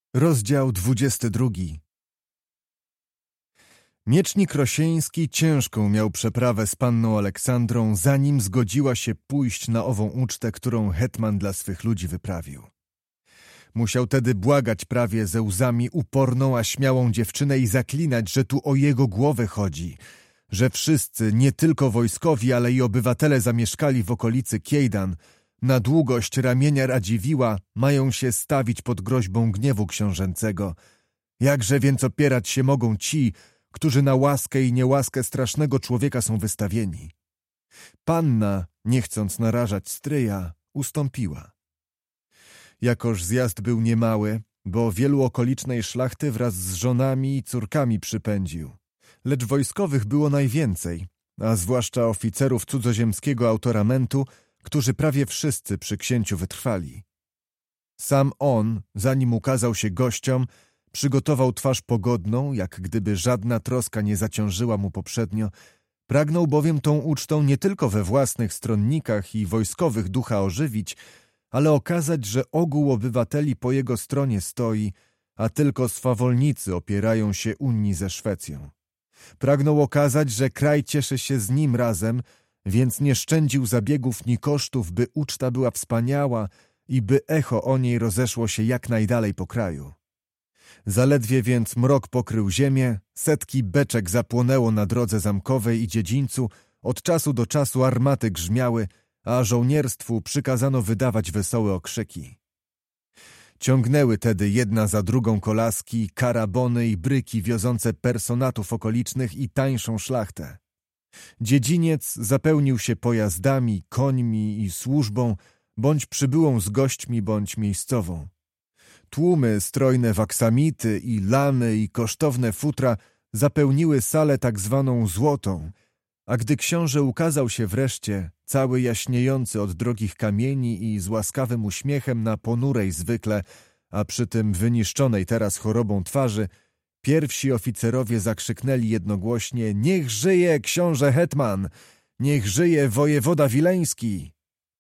Rozdział 22. Miecznik Rosieński ciężką miał przeprawę z panną Aleksandrą, zanim zgodziła się pójść na ową ucztę, którą hetman dla swych ludzi wyprawił. Musiał tedy błagać prawie ze łzami uporną, a śmiałą dziewczynę i zaklinać, że tu o jego głowę chodzi, że wszyscy, nie tylko wojskowi, ale i obywatele zamieszkali w okolicy Kiejdan, na długość ramienia Radziwiła mają się stawić pod groźbą gniewu książęcego. Jakże więc opierać się mogą ci, którzy na łaskę i niełaskę strasznego człowieka są wystawieni? Panna, nie chcąc narażać stryja, ustąpiła. Jakoż zjazd był niemały, bo wielu okolicznej szlachty wraz z żonami i córkami przypędził. Lecz wojskowych było najwięcej, a zwłaszcza oficerów cudzoziemskiego autoramentu, którzy prawie wszyscy przy księciu wytrwali. Sam on, zanim ukazał się gościom, przygotował twarz pogodną, jak gdyby żadna troska nie zaciążyła mu poprzednio, pragnął bowiem tą ucztą nie tylko we własnych stronnikach i wojskowych ducha ożywić, ale okazać, że ogół obywateli po jego stronie stoi, a tylko swawolnicy opierają się Unii ze Szwecją. Pragnął okazać, że kraj cieszy się z nim razem, więc nie szczędził zabiegów ni kosztów, by uczta była wspaniała i by echo o niej rozeszło się jak najdalej po kraju. Zaledwie więc mrok pokrył ziemię, setki beczek zapłonęło na drodze zamkowej i dziedzińcu, od czasu do czasu armaty grzmiały, a żołnierstwu przykazano wydawać wesołe okrzyki. Ciągnęły tedy jedna za drugą kolaski, karabony i bryki wiozące personatów okolicznych i tańszą szlachtę. Dziedziniec zapełnił się pojazdami, końmi i służbą, bądź przybyłą z gośćmi, bądź miejscową. Tłumy strojne w aksamity i lamy i kosztowne futra zapełniły salę tak zwaną złotą, a gdy książę ukazał się wreszcie, cały jaśniejący od drogich kamieni i z łaskawym uśmiechem na ponurej zwykle, a przy tym wyniszczonej teraz chorobą twarzy, pierwsi oficerowie zakrzyknęli jednogłośnie: „Niech żyje książę hetman! Niech żyje wojewoda wileński!”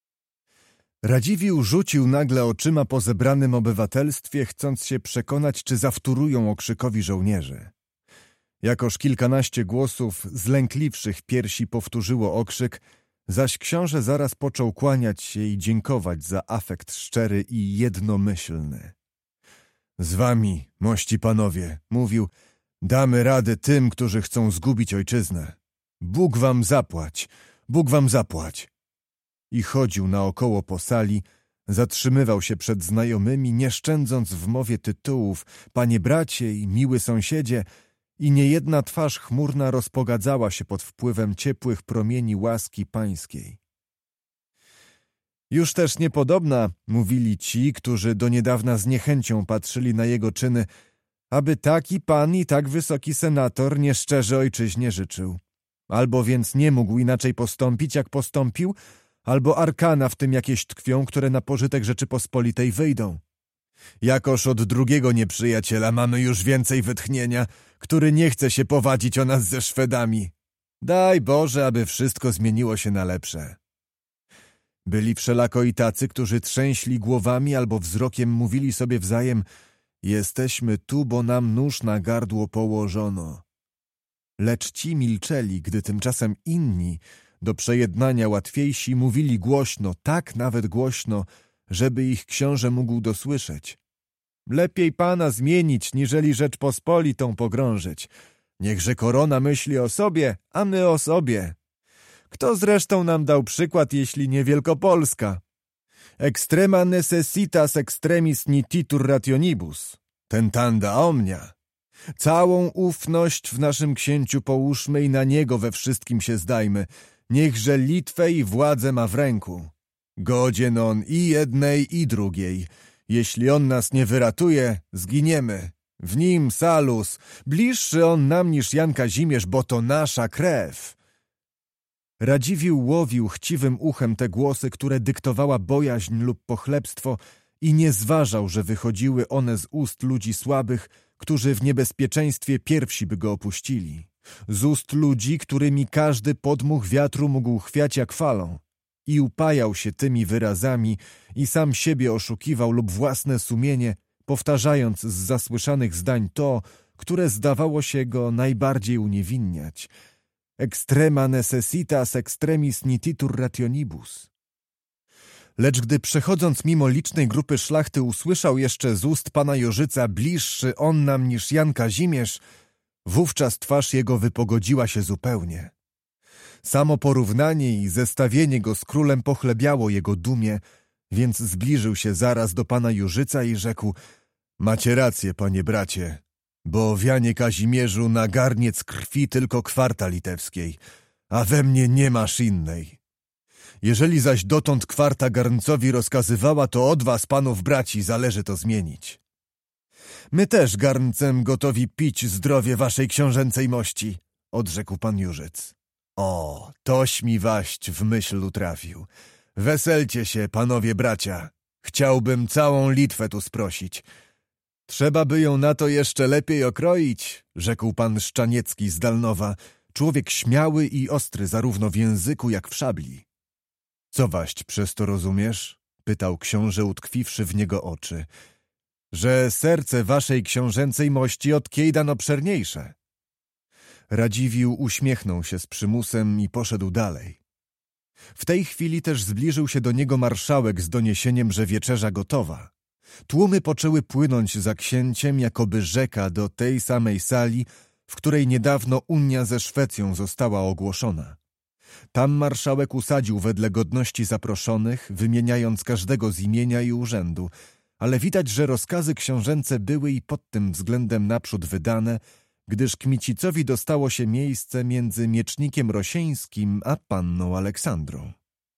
Radziwiłł rzucił nagle oczyma po zebranym obywatelstwie, chcąc się przekonać, czy zawtórują okrzykowi żołnierzy. Jakoż kilkanaście głosów zlękliwszych piersi powtórzyło okrzyk, zaś książę zaraz począł kłaniać się i dziękować za afekt szczery i jednomyślny. „Z wami, mości panowie”, mówił, „damy radę tym, którzy chcą zgubić ojczyznę. Bóg wam zapłać, Bóg wam zapłać”. I chodził naokoło po sali, zatrzymywał się przed znajomymi, nie szczędząc w mowie tytułów, „panie bracie” i „miły sąsiedzie”, i niejedna twarz chmurna rozpogadzała się pod wpływem ciepłych promieni łaski pańskiej. Już też niepodobna, mówili ci, którzy do niedawna z niechęcią patrzyli na jego czyny, aby taki pan i tak wysoki senator nieszczerze ojczyźnie życzył. Albo więc nie mógł inaczej postąpić, jak postąpił, albo arkana w tym jakieś tkwią, które na pożytek Rzeczypospolitej wyjdą. Jakoż od drugiego nieprzyjaciela mamy już więcej wytchnienia, który nie chce się powadzić o nas ze Szwedami. Daj Boże, aby wszystko zmieniło się na lepsze. Byli wszelako i tacy, którzy trzęśli głowami albo wzrokiem mówili sobie wzajem: „Jesteśmy tu, bo nam nóż na gardło położono”. Lecz ci milczeli, gdy tymczasem inni, do przejednania łatwiejsi, mówili głośno, tak nawet głośno, żeby ich książę mógł dosłyszeć: „Lepiej pana zmienić, niżeli Rzeczpospolitą pogrążyć. Niechże korona myśli o sobie, a my o sobie. Kto zresztą nam dał przykład, jeśli nie Wielkopolska? Extrema necessitas extremis nititur rationibus. Tentanda omnia. Całą ufność w naszym księciu połóżmy i na niego we wszystkim się zdajmy. Niechże Litwę i władzę ma w ręku. Godzien on i jednej, i drugiej. Jeśli on nas nie wyratuje, zginiemy. W nim salus, bliższy on nam niż Jan Kazimierz, bo to nasza krew”. Radziwiłł łowił chciwym uchem te głosy, które dyktowała bojaźń lub pochlebstwo, i nie zważał, że wychodziły one z ust ludzi słabych, którzy w niebezpieczeństwie pierwsi by go opuścili. Z ust ludzi, którymi każdy podmuch wiatru mógł chwiać jak falą. I upajał się tymi wyrazami i sam siebie oszukiwał lub własne sumienie, powtarzając z zasłyszanych zdań to, które zdawało się go najbardziej uniewinniać. Extrema necessitas extremis nititur rationibus. Lecz gdy przechodząc mimo licznej grupy szlachty usłyszał jeszcze z ust pana Jorzyca bliższy on nam niż Jan Kazimierz, wówczas twarz jego wypogodziła się zupełnie. Samo porównanie i zestawienie go z królem pochlebiało jego dumie, więc zbliżył się zaraz do pana Jorzyca i rzekł: macie rację, panie bracie, bo w Janie Kazimierzu na garniec krwi tylko kwarta litewskiej, a we mnie nie masz innej. Jeżeli zaś dotąd kwarta garncowi rozkazywała, to od was, panów braci, zależy to zmienić. My też garncem gotowi pić zdrowie waszej książęcej mości, odrzekł pan Jurzyc. O, toś mi waść w myśl utrafił. Weselcie się, panowie bracia. Chciałbym całą Litwę tu sprosić. Trzeba by ją na to jeszcze lepiej okroić, rzekł pan Szczaniecki z Dalnowa, człowiek śmiały i ostry zarówno w języku, jak w szabli. Co waść przez to rozumiesz? Pytał książę, utkwiwszy w niego oczy. Że serce waszej książęcej mości od kiejdan obszerniejsze. Radziwiłł uśmiechnął się z przymusem i poszedł dalej. W tej chwili też zbliżył się do niego marszałek z doniesieniem, że wieczerza gotowa. Tłumy poczęły płynąć za księciem, jakoby rzeka, do tej samej sali, w której niedawno unia ze Szwecją została ogłoszona. Tam marszałek usadził wedle godności zaproszonych, wymieniając każdego z imienia i urzędu, ale widać, że rozkazy książęce były i pod tym względem naprzód wydane, gdyż Kmicicowi dostało się miejsce między miecznikiem Rosieńskim a panną Aleksandrą.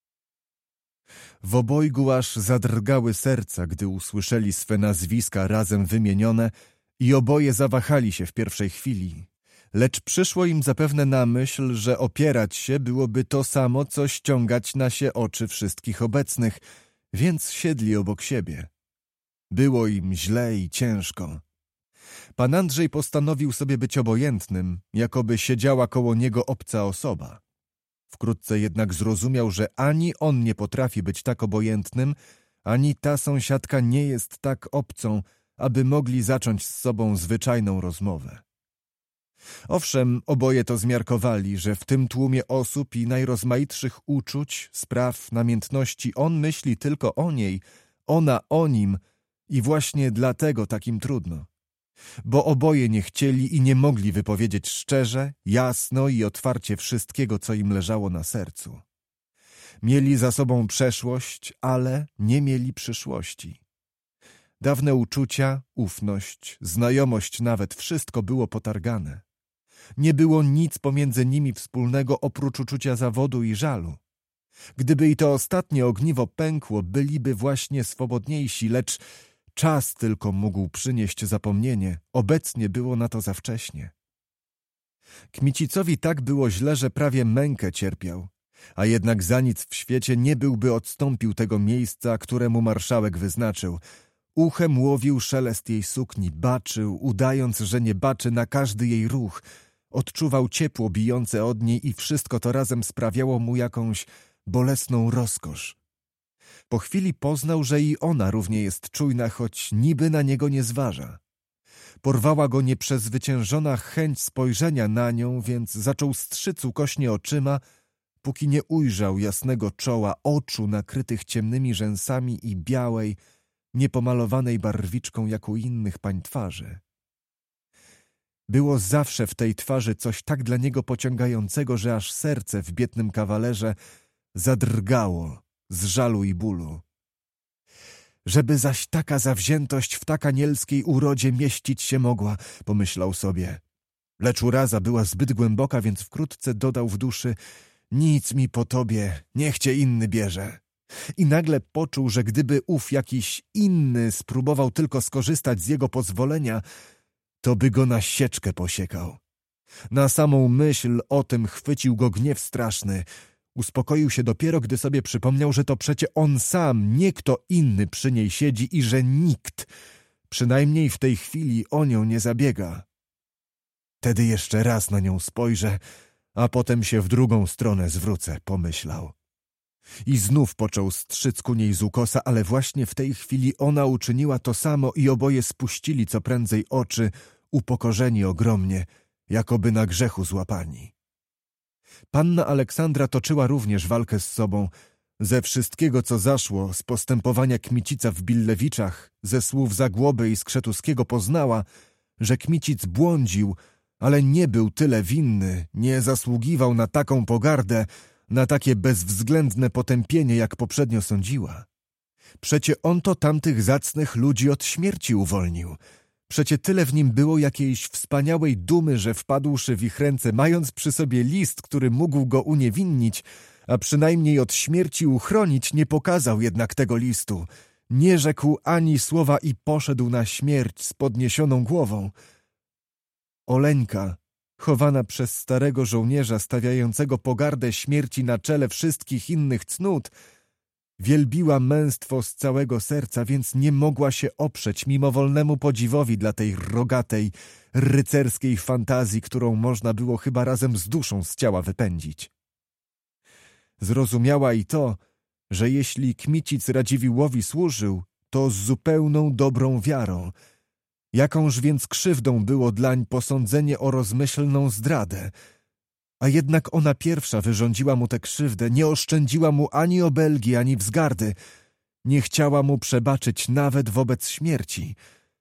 W obojgu aż zadrgały serca, gdy usłyszeli swe nazwiska razem wymienione i oboje zawahali się w pierwszej chwili. Lecz przyszło im zapewne na myśl, że opierać się byłoby to samo, co ściągać na się oczy wszystkich obecnych, więc siedli obok siebie. Było im źle i ciężko. Pan Andrzej postanowił sobie być obojętnym, jakoby siedziała koło niego obca osoba. Wkrótce jednak zrozumiał, że ani on nie potrafi być tak obojętnym, ani ta sąsiadka nie jest tak obcą, aby mogli zacząć z sobą zwyczajną rozmowę. Owszem, oboje to zmiarkowali, że w tym tłumie osób i najrozmaitszych uczuć, spraw, namiętności on myśli tylko o niej, ona o nim i właśnie dlatego takim trudno. Bo oboje nie chcieli i nie mogli wypowiedzieć szczerze, jasno i otwarcie wszystkiego, co im leżało na sercu. Mieli za sobą przeszłość, ale nie mieli przyszłości. Dawne uczucia, ufność, znajomość nawet, wszystko było potargane. Nie było nic pomiędzy nimi wspólnego oprócz uczucia zawodu i żalu. Gdyby i to ostatnie ogniwo pękło, byliby właśnie swobodniejsi, lecz czas tylko mógł przynieść zapomnienie. Obecnie było na to za wcześnie. Kmicicowi tak było źle, że prawie mękę cierpiał, a jednak za nic w świecie nie byłby odstąpił tego miejsca, któremu marszałek wyznaczył. Uchem łowił szelest jej sukni, baczył, udając, że nie baczy na każdy jej ruch. Odczuwał ciepło bijące od niej i wszystko to razem sprawiało mu jakąś bolesną rozkosz. Po chwili poznał, że i ona równie jest czujna, choć niby na niego nie zważa. Porwała go nieprzezwyciężona chęć spojrzenia na nią, więc zaczął strzyc ukośnie oczyma, póki nie ujrzał jasnego czoła, oczu nakrytych ciemnymi rzęsami i białej, niepomalowanej barwiczką jak u innych pań twarzy. Było zawsze w tej twarzy coś tak dla niego pociągającego, że aż serce w biednym kawalerze zadrgało z żalu i bólu. Żeby zaś taka zawziętość w tak anielskiej urodzie mieścić się mogła, pomyślał sobie. Lecz uraza była zbyt głęboka, więc wkrótce dodał w duszy: nic mi po tobie, niech cię inny bierze. I nagle poczuł, że gdyby ów jakiś inny spróbował tylko skorzystać z jego pozwolenia, to by go na sieczkę posiekał. Na samą myśl o tym chwycił go gniew straszny. Uspokoił się dopiero, gdy sobie przypomniał, że to przecie on sam, nie kto inny przy niej siedzi i że nikt, przynajmniej w tej chwili, o nią nie zabiega. Tedy jeszcze raz na nią spojrzę, a potem się w drugą stronę zwrócę, pomyślał. I znów począł strzyc ku niej z ukosa, ale właśnie w tej chwili ona uczyniła to samo i oboje spuścili co prędzej oczy, upokorzeni ogromnie, jakoby na grzechu złapani. Panna Aleksandra toczyła również walkę z sobą. Ze wszystkiego, co zaszło, z postępowania Kmicica w Billewiczach, ze słów Zagłoby i Skrzetuskiego poznała, że Kmicic błądził, ale nie był tyle winny, nie zasługiwał na taką pogardę, na takie bezwzględne potępienie, jak poprzednio sądziła. Przecie on to tamtych zacnych ludzi od śmierci uwolnił. Przecie tyle w nim było jakiejś wspaniałej dumy, że wpadłszy w ich ręce, mając przy sobie list, który mógł go uniewinnić, a przynajmniej od śmierci uchronić, nie pokazał jednak tego listu. Nie rzekł ani słowa i poszedł na śmierć z podniesioną głową. Oleńka, chowana przez starego żołnierza stawiającego pogardę śmierci na czele wszystkich innych cnót, wielbiła męstwo z całego serca, więc nie mogła się oprzeć mimowolnemu podziwowi dla tej rogatej, rycerskiej fantazji, którą można było chyba razem z duszą z ciała wypędzić. Zrozumiała i to, że jeśli Kmicic Radziwiłłowi służył, to z zupełną dobrą wiarą. Jakąż więc krzywdą było dlań posądzenie o rozmyślną zdradę. A jednak ona pierwsza wyrządziła mu tę krzywdę, nie oszczędziła mu ani obelgi, ani wzgardy. Nie chciała mu przebaczyć nawet wobec śmierci.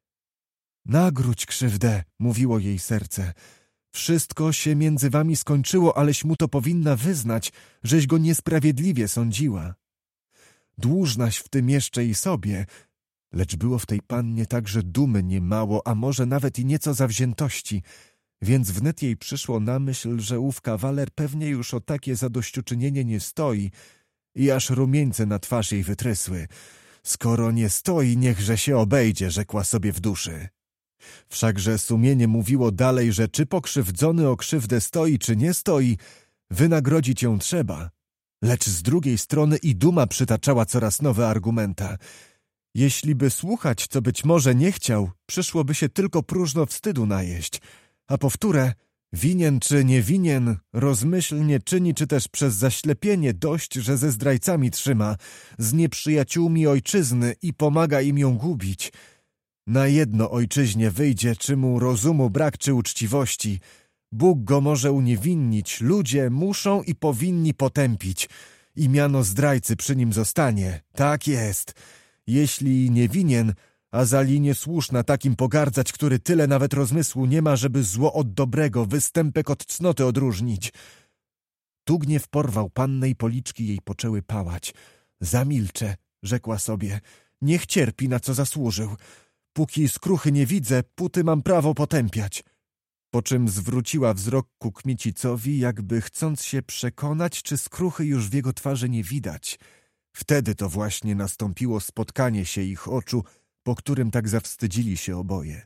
Nagródź krzywdę, mówiło jej serce. Wszystko się między wami skończyło, aleś mu to powinna wyznać, żeś go niesprawiedliwie sądziła. Dłużnaś w tym jeszcze i sobie, lecz było w tej pannie także dumy niemało, a może nawet i nieco zawziętości, więc wnet jej przyszło na myśl, że ów kawaler pewnie już o takie zadośćuczynienie nie stoi i aż rumieńce na twarz jej wytrysły. Skoro nie stoi, niechże się obejdzie, rzekła sobie w duszy. Wszakże sumienie mówiło dalej, że czy pokrzywdzony o krzywdę stoi, czy nie stoi, wynagrodzić ją trzeba. Lecz z drugiej strony i duma przytaczała coraz nowe argumenta. Jeśli by słuchać, co być może nie chciał, przyszłoby się tylko próżno wstydu najeść. A powtórę, winien czy nie winien, rozmyślnie czyni, czy też przez zaślepienie dość, że ze zdrajcami trzyma, z nieprzyjaciółmi ojczyzny i pomaga im ją gubić. Na jedno ojczyźnie wyjdzie, czy mu rozumu brak, czy uczciwości. Bóg go może uniewinnić, ludzie muszą i powinni potępić. I miano zdrajcy przy nim zostanie. Tak jest. Jeśli nie winien, a zali niesłuszna takim pogardzać, który tyle nawet rozmysłu nie ma, żeby zło od dobrego, występek od cnoty odróżnić. Tu gniew porwał pannę i policzki jej poczęły pałać. Zamilczę, rzekła sobie, niech cierpi, na co zasłużył. Póki skruchy nie widzę, póty mam prawo potępiać. Po czym zwróciła wzrok ku Kmicicowi, jakby chcąc się przekonać, czy skruchy już w jego twarzy nie widać. Wtedy to właśnie nastąpiło spotkanie się ich oczu, po którym tak zawstydzili się oboje.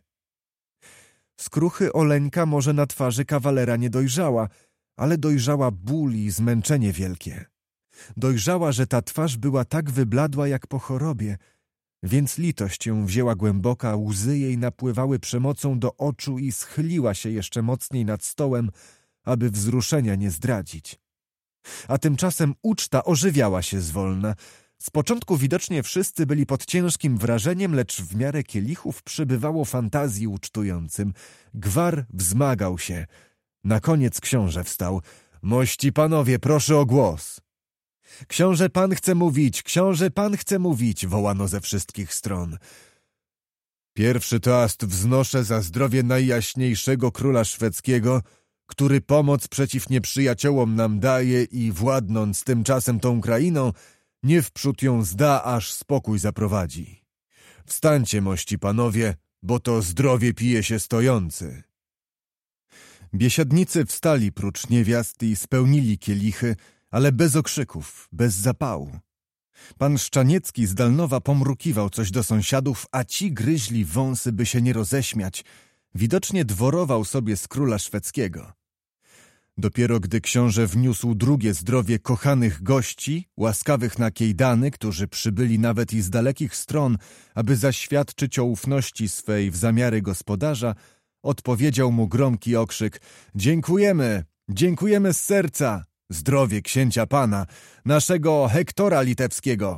Skruchy Oleńka może na twarzy kawalera nie dojrzała, ale dojrzała ból i zmęczenie wielkie. Dojrzała, że ta twarz była tak wybladła jak po chorobie, więc litość ją wzięła głęboka, łzy jej napływały przemocą do oczu i schyliła się jeszcze mocniej nad stołem, aby wzruszenia nie zdradzić. A tymczasem uczta ożywiała się zwolna. Z początku widocznie wszyscy byli pod ciężkim wrażeniem, lecz w miarę kielichów przybywało fantazji ucztującym. Gwar wzmagał się. Na koniec książę wstał. Mości panowie, proszę o głos. Książę pan chce mówić, książę pan chce mówić, wołano ze wszystkich stron. Pierwszy toast wznoszę za zdrowie najjaśniejszego króla szwedzkiego, który pomoc przeciw nieprzyjaciołom nam daje i władnąc tymczasem tą krainą, nie wprzód ją zda, aż spokój zaprowadzi. Wstańcie, mości panowie, bo to zdrowie pije się stojący. Biesiadnicy wstali prócz niewiast i spełnili kielichy, ale bez okrzyków, bez zapału. Pan Szczaniecki z Dalnowa pomrukiwał coś do sąsiadów, a ci gryźli wąsy, by się nie roześmiać. Widocznie dworował sobie z króla szwedzkiego. Dopiero gdy książę wniósł drugie zdrowie kochanych gości, łaskawych na Kejdany, którzy przybyli nawet i z dalekich stron, aby zaświadczyć o ufności swej w zamiary gospodarza, odpowiedział mu gromki okrzyk: Dziękujemy, dziękujemy z serca! Zdrowie księcia pana, naszego Hektora Litewskiego!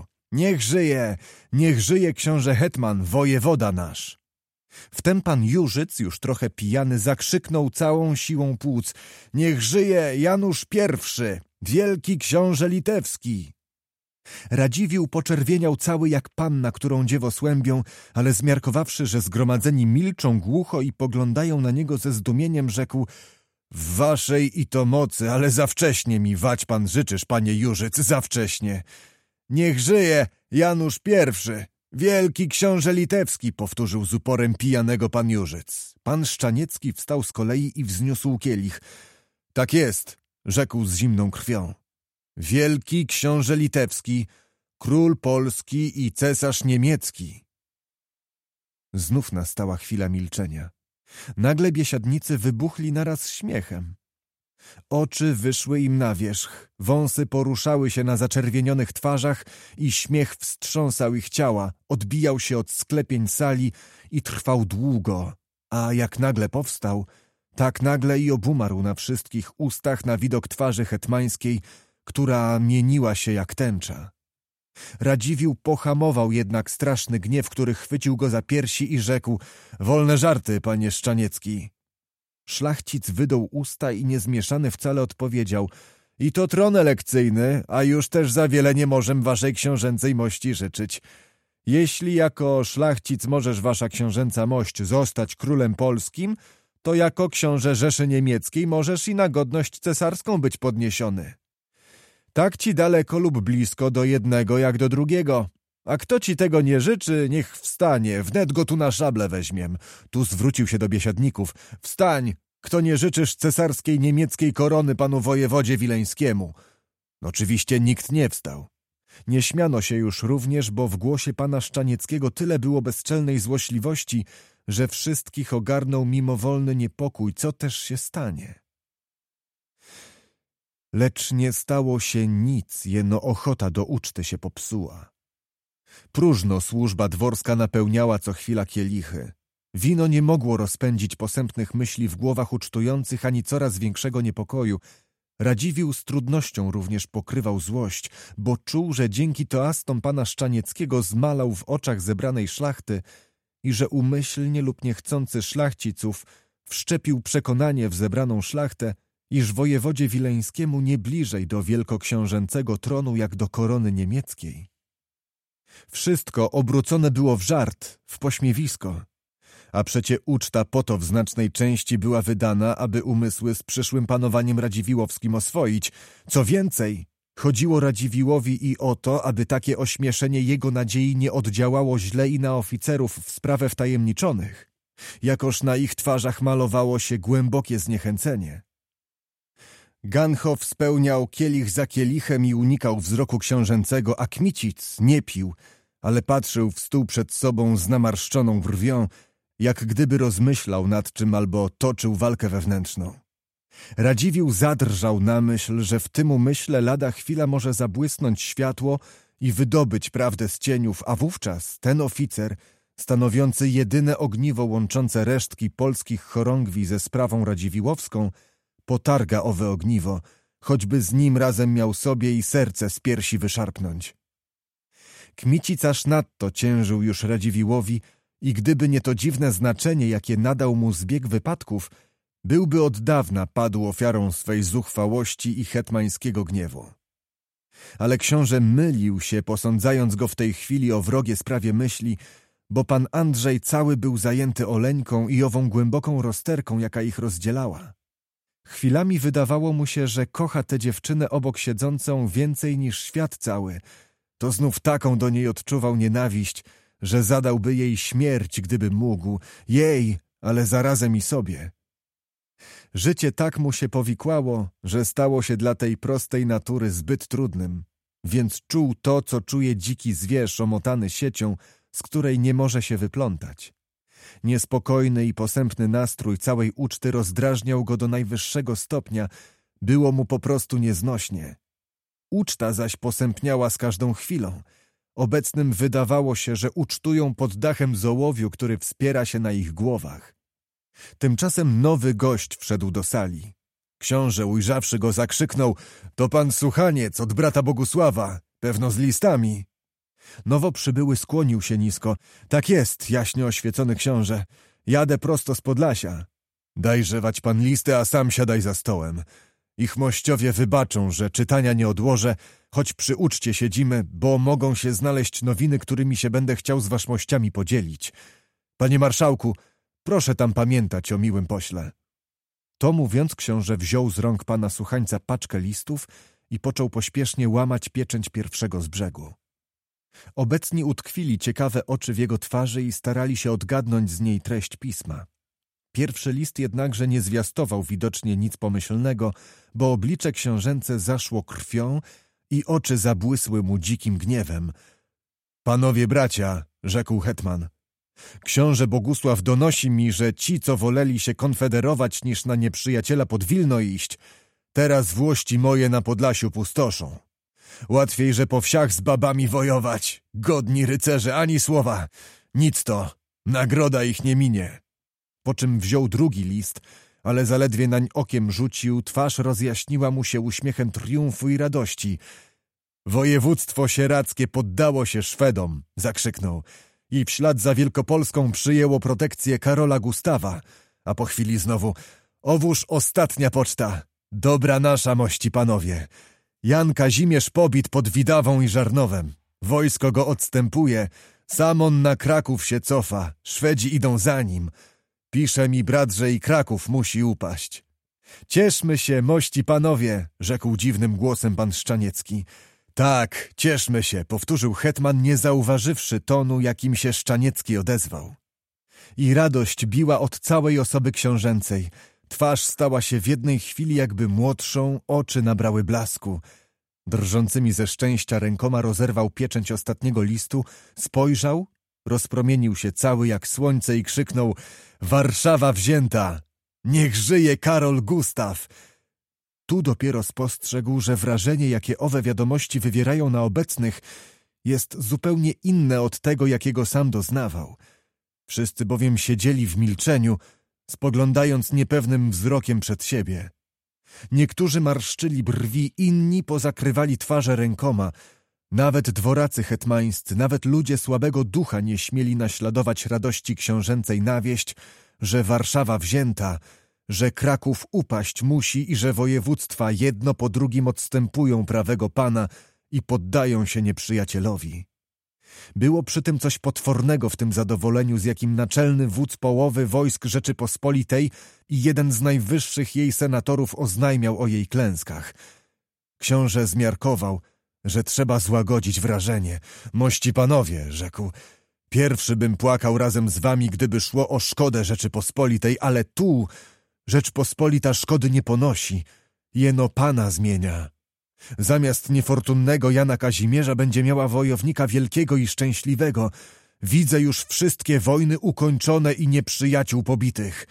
Niech żyje książę hetman, wojewoda nasz! Wtem pan Jurzyc, już trochę pijany, zakrzyknął całą siłą płuc: niech żyje Janusz I, wielki książę litewski! Radziwiłł poczerwieniał cały jak panna, którą dziewo słębią, ale zmiarkowawszy, że zgromadzeni milczą głucho i poglądają na niego ze zdumieniem, rzekł: w waszej i to mocy, ale za wcześnie mi wać pan życzysz, panie Jurzyc, za wcześnie. Niech żyje Janusz I, wielki książę litewski, powtórzył z uporem pijanego pan Jurzyc. Pan Szczaniecki wstał z kolei i wzniósł kielich. Tak jest, rzekł z zimną krwią. Wielki książę litewski, król polski i cesarz niemiecki. Znów nastała chwila milczenia. Nagle biesiadnicy wybuchli naraz śmiechem. Oczy wyszły im na wierzch, wąsy poruszały się na zaczerwienionych twarzach i śmiech wstrząsał ich ciała, odbijał się od sklepień sali i trwał długo, a jak nagle powstał, tak nagle i obumarł na wszystkich ustach na widok twarzy hetmańskiej, która mieniła się jak tęcza. Radziwiłł pohamował jednak straszny gniew, który chwycił go za piersi i rzekł: wolne żarty, panie Szczaniecki. Szlachcic wydął usta i niezmieszany wcale odpowiedział: i to tron elekcyjny, a już też za wiele nie możem waszej książęcej mości życzyć. Jeśli jako szlachcic możesz wasza książęca mość zostać królem polskim, to jako książę Rzeszy Niemieckiej możesz i na godność cesarską być podniesiony. Tak ci daleko lub blisko do jednego jak do drugiego. A kto ci tego nie życzy, niech wstanie, wnet go tu na szablę weźmiem. Tu zwrócił się do biesiadników. Wstań, kto nie życzysz cesarskiej niemieckiej korony panu wojewodzie wileńskiemu. Oczywiście nikt nie wstał. Nie śmiano się już również, bo w głosie pana Szczanieckiego tyle było bezczelnej złośliwości, że wszystkich ogarnął mimowolny niepokój, co też się stanie. Lecz nie stało się nic, jeno ochota do uczty się popsuła. Próżno służba dworska napełniała co chwila kielichy. Wino nie mogło rozpędzić posępnych myśli w głowach ucztujących ani coraz większego niepokoju. Radziwiłł z trudnością również pokrywał złość, bo czuł, że dzięki toastom pana Szczanieckiego zmalał w oczach zebranej szlachty i że umyślnie lub niechcący szlachciców wszczepił przekonanie w zebraną szlachtę, iż wojewodzie wileńskiemu nie bliżej do wielkoksiążęcego tronu jak do korony niemieckiej. Wszystko obrócone było w żart, w pośmiewisko, a przecie uczta po to w znacznej części była wydana, aby umysły z przyszłym panowaniem radziwiłowskim oswoić. Co więcej, chodziło Radziwiłłowi i o to, aby takie ośmieszenie jego nadziei nie oddziałało źle i na oficerów w sprawę wtajemniczonych, jakoż na ich twarzach malowało się głębokie zniechęcenie. Ganhof spełniał kielich za kielichem i unikał wzroku książęcego, a Kmicic nie pił, ale patrzył w stół przed sobą z namarszczoną brwią, jak gdyby rozmyślał nad czym albo toczył walkę wewnętrzną. Radziwiłł zadrżał na myśl, że w tym umyśle lada chwila może zabłysnąć światło i wydobyć prawdę z cieniów, a wówczas ten oficer, stanowiący jedyne ogniwo łączące resztki polskich chorągwi ze sprawą radziwiłłowską, potarga owe ogniwo, choćby z nim razem miał sobie i serce z piersi wyszarpnąć. Kmicic aż nadto ciężył już Radziwiłłowi i gdyby nie to dziwne znaczenie, jakie nadał mu zbieg wypadków, byłby od dawna padł ofiarą swej zuchwałości i hetmańskiego gniewu. Ale książę mylił się, posądzając go w tej chwili o wrogie sprawie myśli, bo pan Andrzej cały był zajęty Oleńką i ową głęboką rozterką, jaka ich rozdzielała. Chwilami wydawało mu się, że kocha tę dziewczynę obok siedzącą więcej niż świat cały. To znów taką do niej odczuwał nienawiść, że zadałby jej śmierć, gdyby mógł. Jej, ale zarazem i sobie. Życie tak mu się powikłało, że stało się dla tej prostej natury zbyt trudnym, więc czuł to, co czuje dziki zwierz omotany siecią, z której nie może się wyplątać. Niespokojny i posępny nastrój całej uczty rozdrażniał go do najwyższego stopnia, było mu po prostu nieznośnie. Uczta zaś posępniała z każdą chwilą. Obecnym wydawało się, że ucztują pod dachem zołowiu, który wspiera się na ich głowach. Tymczasem nowy gość wszedł do sali. Książę, ujrzawszy go, zakrzyknął: to pan Suchaniec od brata Bogusława, pewno z listami. Nowo przybyły skłonił się nisko. Tak jest, jaśnie oświecony książę. Jadę prosto z Podlasia. Dajże wać pan listy, a sam siadaj za stołem. Ich mościowie wybaczą, że czytania nie odłożę, choć przy uczcie siedzimy, bo mogą się znaleźć nowiny, którymi się będę chciał z waszmościami podzielić. Panie marszałku, proszę tam pamiętać o miłym pośle. To mówiąc, książę wziął z rąk pana Suchańca paczkę listów i począł pośpiesznie łamać pieczęć pierwszego z brzegu. Obecni utkwili ciekawe oczy w jego twarzy i starali się odgadnąć z niej treść pisma. Pierwszy list jednakże nie zwiastował widocznie nic pomyślnego, bo oblicze książęce zaszło krwią i oczy zabłysły mu dzikim gniewem. Panowie bracia, rzekł hetman, książę Bogusław donosi mi, że ci, co woleli się konfederować, niż na nieprzyjaciela pod Wilno iść, teraz włości moje na Podlasiu pustoszą. Łatwiej, że po wsiach z babami wojować. Godni rycerze, ani słowa. Nic to. Nagroda ich nie minie. Po czym wziął drugi list, ale zaledwie nań okiem rzucił, twarz rozjaśniła mu się uśmiechem triumfu i radości. Województwo sieradzkie poddało się Szwedom, zakrzyknął, i w ślad za Wielkopolską przyjęło protekcję Karola Gustawa, a po chwili znowu: owóż ostatnia poczta. Dobra nasza, mości panowie. Jan Kazimierz pobit pod Widawą i Żarnowem. Wojsko go odstępuje, sam on na Kraków się cofa, Szwedzi idą za nim. Pisze mi brat, że i Kraków musi upaść. Cieszmy się, mości panowie, rzekł dziwnym głosem pan Szczaniecki. Tak, cieszmy się, powtórzył hetman, nie zauważywszy tonu, jakim się Szczaniecki odezwał. I radość biła od całej osoby książęcej. Twarz stała się w jednej chwili jakby młodszą, oczy nabrały blasku. Drżącymi ze szczęścia rękoma rozerwał pieczęć ostatniego listu, spojrzał, rozpromienił się cały jak słońce i krzyknął: Warszawa wzięta! Niech żyje Karol Gustaw! Tu dopiero spostrzegł, że wrażenie, jakie owe wiadomości wywierają na obecnych, jest zupełnie inne od tego, jakiego sam doznawał. Wszyscy bowiem siedzieli w milczeniu, spoglądając niepewnym wzrokiem przed siebie. Niektórzy marszczyli brwi, inni pozakrywali twarze rękoma. Nawet dworacy hetmańscy, nawet ludzie słabego ducha nie śmieli naśladować radości książęcej na wieść, że Warszawa wzięta, że Kraków upaść musi i że województwa jedno po drugim odstępują prawego pana i poddają się nieprzyjacielowi. Było przy tym coś potwornego w tym zadowoleniu, z jakim naczelny wódz połowy wojsk Rzeczypospolitej i jeden z najwyższych jej senatorów oznajmiał o jej klęskach. Książę zmiarkował, że trzeba złagodzić wrażenie. Mości panowie, rzekł, pierwszy bym płakał razem z wami, gdyby szło o szkodę Rzeczypospolitej, ale tu Rzeczpospolita szkody nie ponosi, jeno pana zmienia. Zamiast niefortunnego Jana Kazimierza będzie miała wojownika wielkiego i szczęśliwego. Widzę już wszystkie wojny ukończone i nieprzyjaciół pobitych.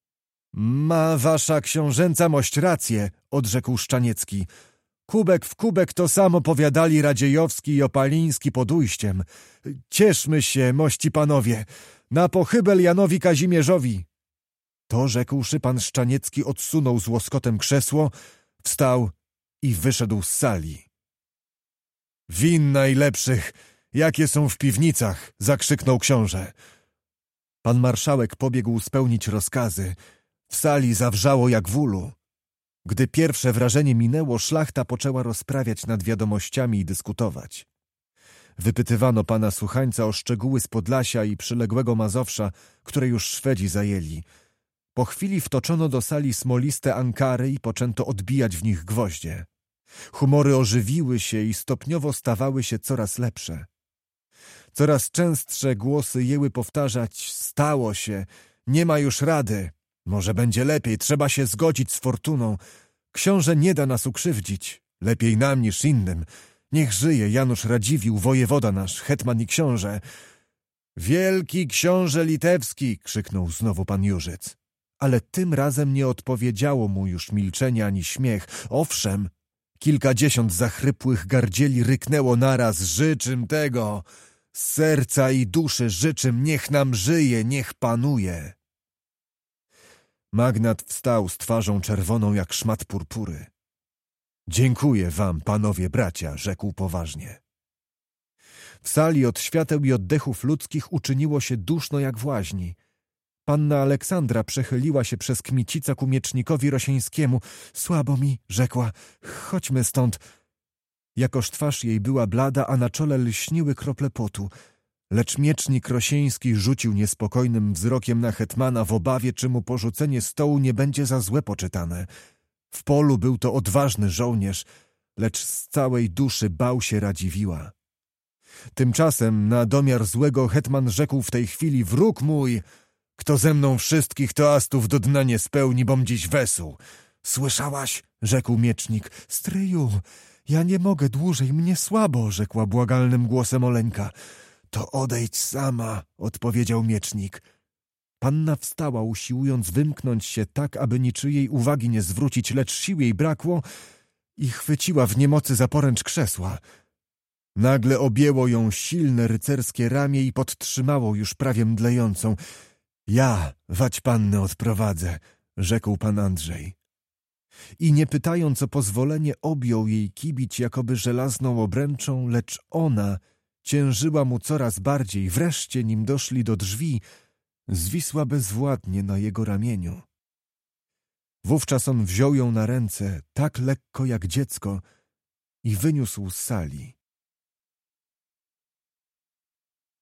Ma wasza książęca mość rację, odrzekł Szczaniecki. Kubek w kubek to samo powiadali Radziejowski i Opaliński pod ujściem. Cieszmy się, mości panowie, na pochybel Janowi Kazimierzowi. To rzekłszy, pan Szczaniecki odsunął z łoskotem krzesło, wstał i wyszedł z sali. Win najlepszych, jakie są w piwnicach, zakrzyknął książę. Pan marszałek pobiegł spełnić rozkazy. W sali zawrzało jak w ulu. Gdy pierwsze wrażenie minęło, szlachta poczęła rozprawiać nad wiadomościami i dyskutować. Wypytywano pana Suchańca o szczegóły z Podlasia i przyległego Mazowsza, które już Szwedzi zajęli. Po chwili wtoczono do sali smoliste ankary i poczęto odbijać w nich gwoździe. Humory ożywiły się i stopniowo stawały się coraz lepsze. Coraz częstsze głosy jęły powtarzać: stało się, nie ma już rady, może będzie lepiej, trzeba się zgodzić z fortuną. Książę nie da nas ukrzywdzić, lepiej nam niż innym. Niech żyje Janusz Radziwiłł, wojewoda nasz, hetman i książę. Wielki książę litewski, krzyknął znowu pan Jurzyc. Ale tym razem nie odpowiedziało mu już milczenie ani śmiech. Owszem, kilkadziesiąt zachrypłych gardzieli ryknęło naraz: życzym tego, z serca i duszy życzym, niech nam żyje, niech panuje. Magnat wstał z twarzą czerwoną jak szmat purpury. Dziękuję wam, panowie bracia, rzekł poważnie. W sali od świateł i oddechów ludzkich uczyniło się duszno jak w łaźni. Panna Aleksandra przechyliła się przez kmicica ku miecznikowi Rosieńskiemu. Słabo mi, rzekła, chodźmy stąd. Jakoż twarz jej była blada, a na czole lśniły krople potu. Lecz miecznik Rosieński rzucił niespokojnym wzrokiem na hetmana w obawie, czy mu porzucenie stołu nie będzie za złe poczytane. W polu był to odważny żołnierz, lecz z całej duszy bał się Radziwiła. Tymczasem na domiar złego hetman rzekł w tej chwili: wróg mój, kto ze mną wszystkich toastów do dna nie spełni, bom dziś wesół. Słyszałaś? Rzekł miecznik. Stryju, ja nie mogę dłużej, mnie słabo, rzekła błagalnym głosem Oleńka. To odejdź sama, odpowiedział miecznik. Panna wstała, usiłując wymknąć się tak, aby niczyjej uwagi nie zwrócić, lecz sił jej brakło i chwyciła w niemocy za poręcz krzesła. Nagle objęło ją silne rycerskie ramię i podtrzymało już prawie mdlejącą. Ja wać pannę odprowadzę, rzekł pan Andrzej. I nie pytając o pozwolenie, objął jej kibić jakoby żelazną obręczą, lecz ona ciężyła mu coraz bardziej. Wreszcie, nim doszli do drzwi, zwisła bezwładnie na jego ramieniu. Wówczas on wziął ją na ręce, tak lekko jak dziecko, i wyniósł z sali.